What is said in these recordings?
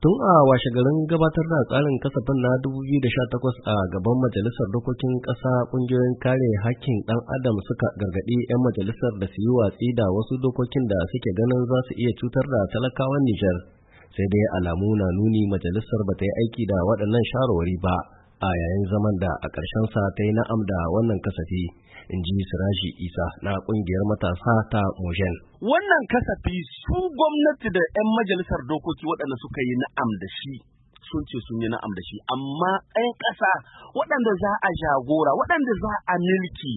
Tun a washegarin gabatar da tsarin kasafin na 2018 a gaban Majalisar Dokokin Ƙasa, ƙungiyoyin kare hakkin ɗan adam suka gargaɗi 'yan majalisar da su yi watsi da wasu dokokin da suke ganin za su iya cutar da talakawan Nijar. Sai dai alamu na nuni majalisar ba ta yi aiki da waɗannan shawarwari ba a yayin zaman da a ƙarshen sa ta yi na'am da wannan kasafi, in ji Siraji Isa na ƙungiyar matasa ta Mojen. Wannan kasafi su gwamnati da 'yan majalisar dokoki waɗanda suka yi na'am da shi sun ce sun yi na'am da shi, amma 'yan ƙasa waɗanda za a jagora, waɗanda za a milki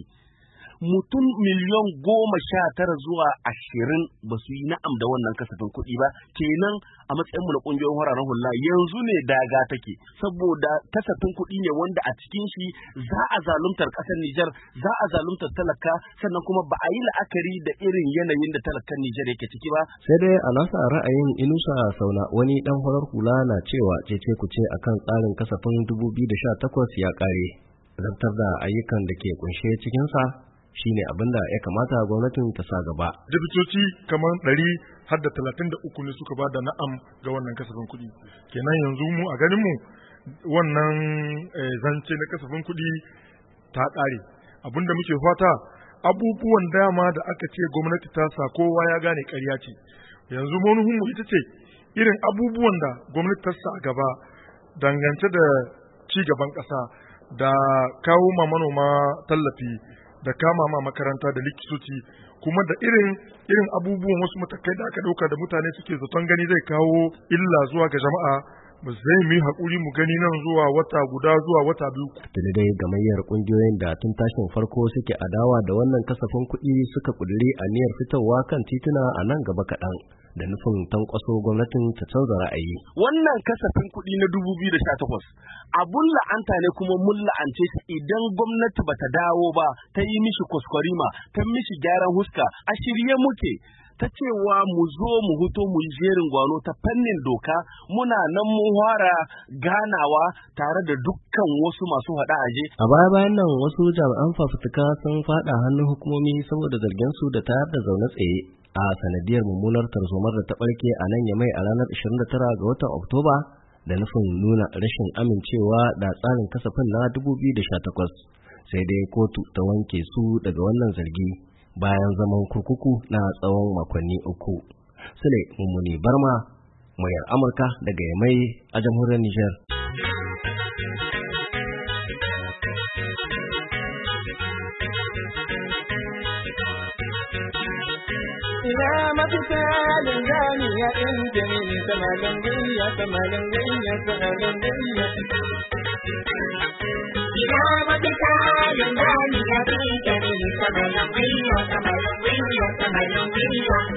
mutum miliyan 19 zuwa 20 ba su yi na'am da wannan kasafin kuɗi ba. Kenan a matsayinmu na ƙungiyoyin wararen hula yanzu ne daga take, saboda kasafin kuɗi ne wanda a cikin shi za a zaluntar ƙasar Nijar, za a zaluntar talaka, sannan kuma ba a yi la'akari da irin yanayin da talakan Nijar yake ciki ba. Sai dai a nasa ra'ayin Inusa Sauna, wani ɗan farar hula, na cewa cece kuce akan tsarin kasafin 2018 ya ƙare. Zartar da ayyukan da ke kunshe cikinsa shine abin da ya kamata gwamnatin ta sa gaba. Dibitoci kamar 100 har da 33 ne suka ba da na'am ga wannan kasafin kuɗi. Kenan yanzu mu a ganin mu wannan zance na kasafin kuɗi ta ƙare. Abin da muke fata, abubuwan dama da aka ce gwamnati ta sa kowa ya gane ƙarya ce. Yanzu manuhunmu ita ce irin abubuwan da gwamnati ta sa a gaba dangance da ci gaban ƙasa, da kawo ma manoma tallafi, da kama ma makaranta da likitoci, kuma da irin abubuwan wasu matakai da aka dauka da mutane suke zaton gani zai kawo illa zuwa ga jama'a, ba zai mu haƙuri mu gani nan zuwa wata guda zuwa wata biyu. Tuni dai gamayyar ƙungiyoyin da tun tashin farko suke adawa da wannan kasafin kuɗi suka ƙudiri aniyar fitowa kan tituna a nan gaba kaɗan, da nufin tankwaso gwamnatin ta canza ra'ayi. Wannan kasafin kuɗi na 2018 abun la'anta ne, kuma mun la'ance shi idan gwamnati bata dawo ba ta yi mishi kwaskwarima, ta mishi gyaran huska. A shirye muke ta cewa mu zo mu huto mu yi jerin gwano ta fannin doka. Muna nan mun fara ganawa tare da dukkan wasu masu haɗa aje. A baya-bayan nan wasu jami'an fafutuka sun faɗa hannun hukumomi saboda zargin su da tayar da zaune tsaye a sanadiyar mummunar tarzomar da ta ɓarke a nan Yamai a ranar 29 ga watan Oktoba, da nufin nuna rashin amincewa da tsarin kasafin na 2018. Sai dai kotu ta wanke su daga wannan zargi bayan zaman kurkuku na tsawon makonni 3. Sule Mummuni Barma, muryar Amurka daga Yamai a jamhuriyar Nijar. Ina mafita linzami ya ɗinke mini samalin gayya, samalin gayya, samalin gayya. Ina mafita linzami ya ɗinke mini samalin gayya, samalin gayya, samalin gayya.